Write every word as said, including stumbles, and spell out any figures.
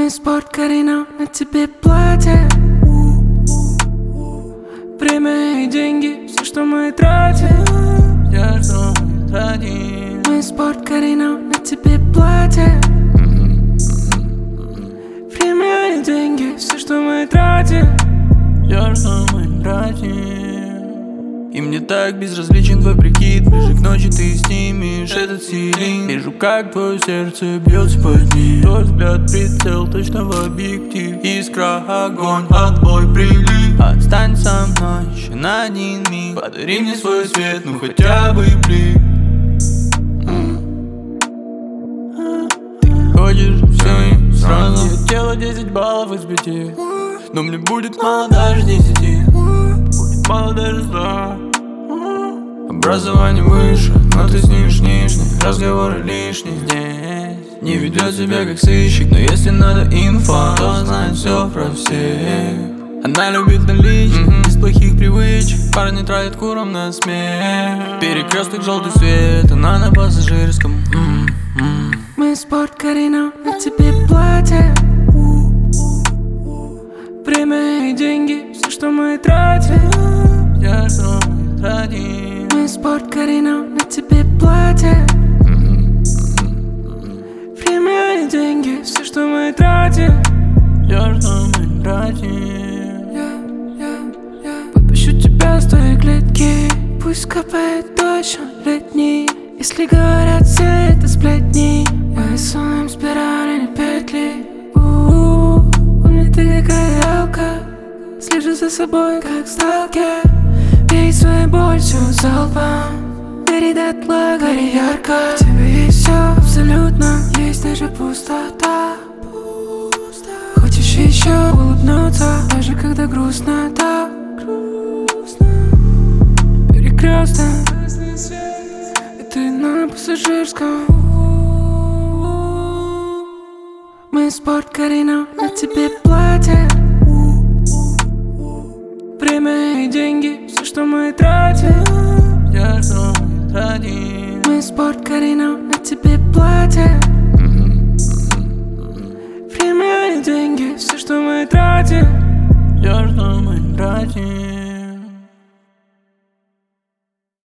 Мы спорт, Карина, на тебе платье. Время и деньги, все, что мы тратим. Все, что мы тратим. Мы спорт, Карина, на тебе платье. Время и деньги, все, что мы тратим. Все, что мы тратим. И мне так безразличен твой прикид. Ближе к ночи ты снимешь этот силин. Вижу, как твое сердце бьется под ним. Твой взгляд, прицел, точно в объектив. Искра, огонь, а твой прилив. Остань со мной еще на один миг. Подари мне свой свет, ну хотя бы блик. Ты хочешь все и сразу. Я делаю десять баллов из пяти, но мне будет мало даже десяти. Будет мало даже ста. Образование выше, но ты снимешь лишний. Разговоры лишние здесь. Не ведет себя как сыщик, но если надо инфа, то знает все про всех. Она любит наличие, mm-hmm. без плохих привычек. Парни тратят куром на смех. Перекресток, желтый свет, она на пассажирском. Mm-hmm. Мы спорт, Карина, на тебе платье. Время и деньги, все, что мы тратим. Все, что мы тратим. Мы спорт, Карина, на тебе платье. Время и деньги, все, что мы тратим. Все, что мы тратим. Выпущу тебя с твоей клетки. Пусть капает дождь, он летний. Если говорят все это сплетни, мы рисуем спирали, не петли. У-у-у, у меня ты какая ялка. Слежу за собой, как сталкер. Пей свою боль всю залпом. Гори дотла, гори ярко. В тебе есть все абсолютно. Есть даже пустота. Хочешь еще улыбнуться, даже когда грустно, так грустно. Перекресток, и ты на пассажирском. Мы спорт, Карина, на тебе платье. Время и деньги, все, что мы тратим. Все, что мы тратим. Мы спорт, Карина, на тебе платье. Время и деньги, все, что мы тратим. Все, что мы тратим.